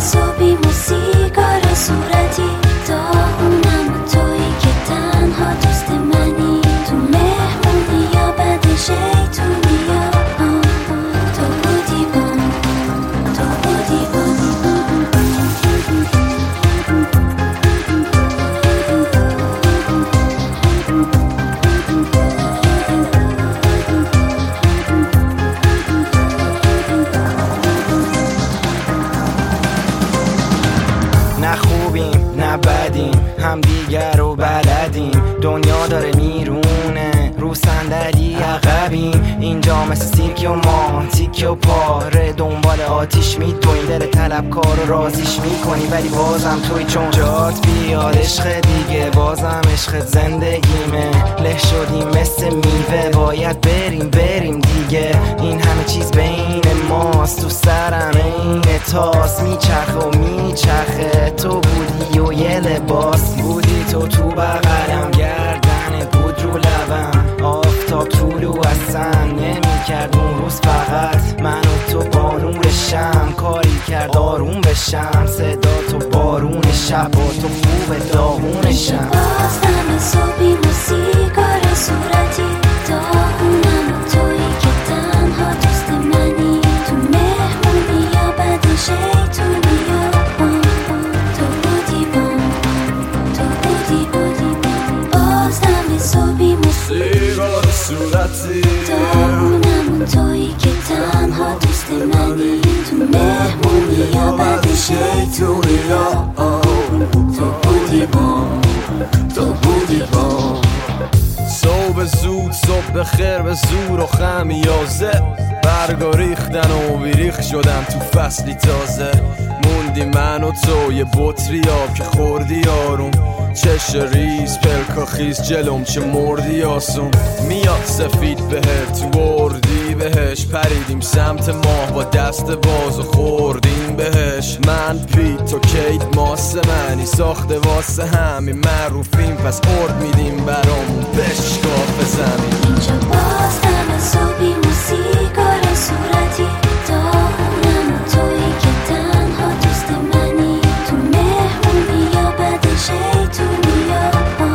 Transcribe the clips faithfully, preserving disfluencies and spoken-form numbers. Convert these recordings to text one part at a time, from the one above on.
صبحی موسیقار صورتی داغونم و تویی که تنها دوست منی تو مهمونی یا بعد شیطونی یا تو بودی با تو بودی با نه خوبیم نه بدیم هم دیگر رو بلدیم دنیا داره میرونه رو صندلی عقبیم اینجا مثل سیرکی و ما تیکه و پاره دنبال آتیش میدویم دل طلبکار رو رازیش میکنی ولی بازم توی چون جات بیاد عشق دیگه بازم عشق زندگیمه له شدیم مثل میوه باید بریم بریم دیگه این همه چیز بین ماست تو سرم این تاس میچرخه و میچرخه تو بودی و یه لباس بودی تو تو بغلم گردنت بود رو لبم آفتاب طولو اصلا نمیکرد اون روز فقط من و تو با نور شم کاری کرد آروم بشم صدا تو بارون شب و تو خوب داغون شم بازم صبحی موسیقار صورتی داغونم و تویی که تنها دوست منی تو مهمونی یا بعد شیطونی یا تو بودی با تو بودی بودی بازم صبحی موسیقار صورتی داغونم و تویی که تنها دوست منی تو مهمونی یا بعد شیطونی یا تو بودی با تو بودی با صبح زود صبح بخیر به زور و خمیازه برگا ریختن و بیریخ شدم تو فصلی تازه موندی من و تو یه بطری آب که خوردی آروم چش ریز پلکا خیز جلوم چه مردی آسون میاد سفید بهر تو بردی بهش پریدیم سمت ماه با دست باز و خوردیم بهش من پیت تو کیت ماسه منی ساخته واسه همین معروفیم پس ارد میدیم برامون بشکاف زمین اینجا بازم صبحی موسیقار صورتی داغونم و تویی که تنها دوست منی تو مهمونی یا بعد شیطونی یا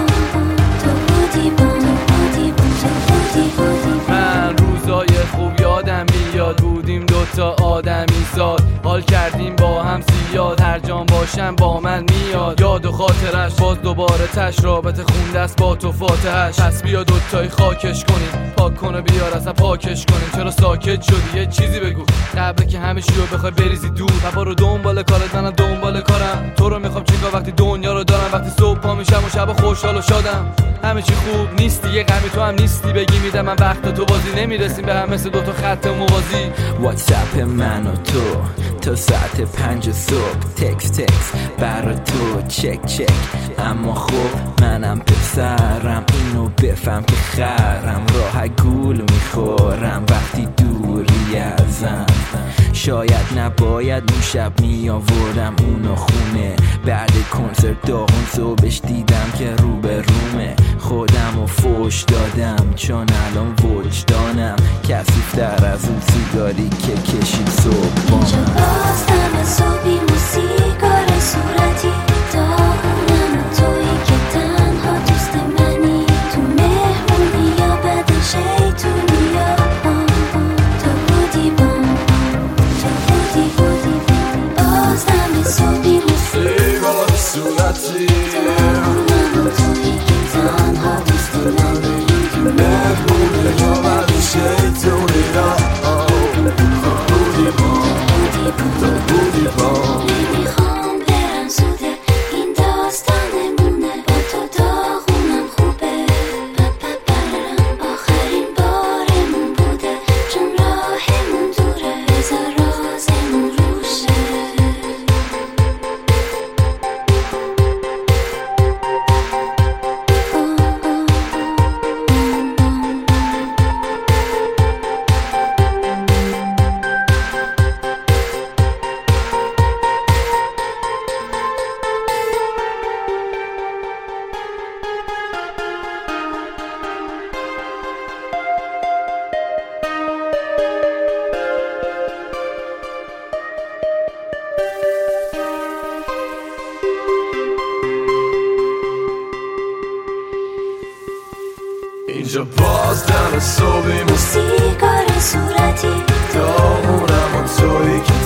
تو بودی با تو بودی با تو بودی بودی من روزای خوب یادم میاد بودیم دوتا آدمی زاد حال کردیم با هم زیاد هر جان باشم با من میاد یاد و خاطرش باز دوباره تش رابطه خونده است با تو فاتحش پس بیا دوتایی خاکش کنیم پاک کنه بیار اصلا پاکش کنیم چرا ساکت شدی یه چیزی بگو قبل که همه چی رو بخوای بریزی دور و برو دنبال کارت منم دنبال کارم تو رو میخوام چیکار وقتی دنیا رو دارم وقتی صبح پا میشم و شب خوشحال و شادم همه چی خوب نیستی یه غمی تو هم نیستی بگی میدم من وقت تو بازی نمیرسیم به هم مثل دوتا خط موازی واتساپ من و تو تا ساعت پنج صبح تکس تکس برا تو چک چک اما خب منم پسرم اینو بفهم که خرم راه گول میخورم وقتی دوری ازم شاید نباید اون شب میآوردم اونو خونه بعد کنسرت داغون صبحش دیدم که رو به رومه خودم و فوش دادم چون الان وجدانم کثیف‌تر از اون سیگاری که کشید صبح با من بازم صبحی موسیقار صورتی داغونم و تویی که تنها دوست منی تو مهمونی یا بعد شیطونی یا تو بودی با تو بودی بودی بازم صبحی موسیقار صورتی داغونم و تویی که تنها دوست منی تو مهمونی یا بعد شیطونی یا تو بودی با تو بودی با نمیخوام برم زوده این داستانمونه با تو داغونم خوبه پپپرم آخرین بارمون بوده چون راهمون دوره بذار رازمون روشه اینجا باز دم صبحیم سیگار صورتی داغونم و تویی که